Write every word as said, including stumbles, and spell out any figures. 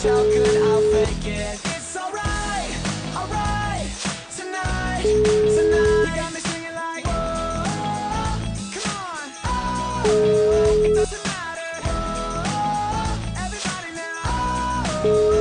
how good I'll fake it. It's alright, alright, tonight, tonight. You got me singing like, whoa, come on, oh, it doesn't matter, whoa, everybody now, oh.